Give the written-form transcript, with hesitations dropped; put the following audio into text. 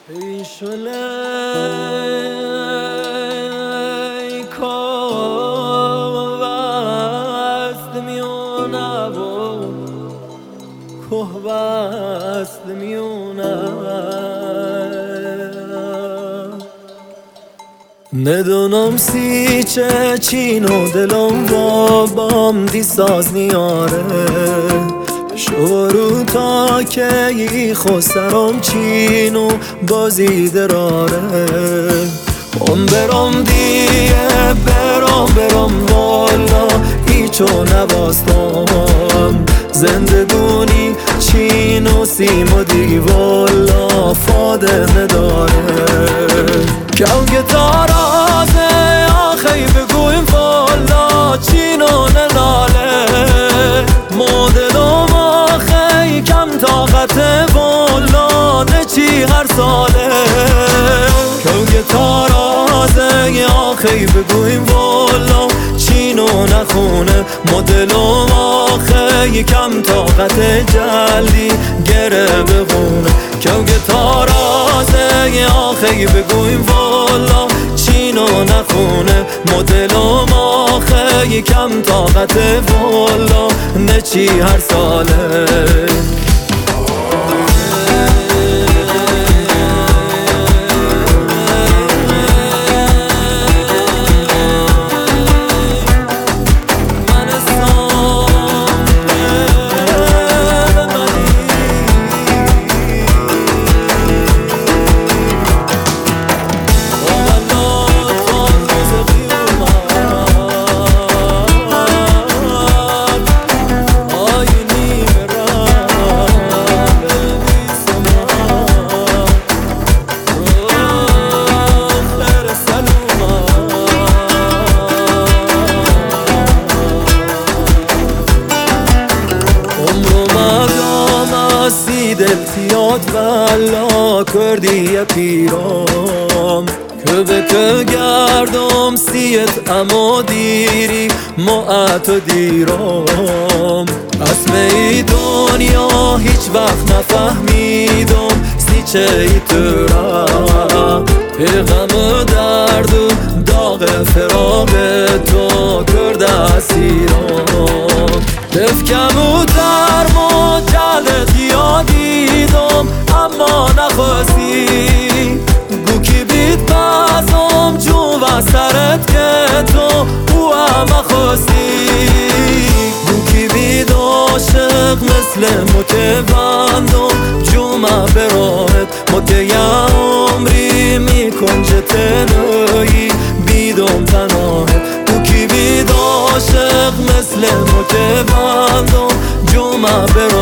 شلای کوست میونه و کوست میونه ندونم سی چه چینو دلم و بام دی ساز نیاره شورو تا که ای خسرم چینو بازی دراره برام دیگه برام والا ایچو نباستم زندگونی چینو سیمو دی والا فاده نداره که تارازه آخی بگویم والا چینو نلاله مدلم آخی کم طاقت والا نچی هر ساله که تارازه آخی بگویم والا چینو نخونه مدلم آخی کم طاقت جلدی گره بخونه که تارازه آخی بگویم والا چینو نخونه مدلم آخی کم طاقت والا نچی هر ساله دلتیات والا کردی پیرام که به که گردم سیت اما دیری معت و دیرام اسم ای دنیا هیچ وقت نفهمیدم سی چه ای ترا پیغم درد و داغ فراغ تو کرده اسیرام دفکم و درم و جلت یادیدم اما نخواستی گو کی بید بازم جو و سرت که تو او هم خواستی گو کی بید عاشق مثل مکه بندم جمع براهت مکه یه عمری میکن چه تنهایی بیدم تناهت گو کی بید عاشق مثل مکه بندم جمع براهت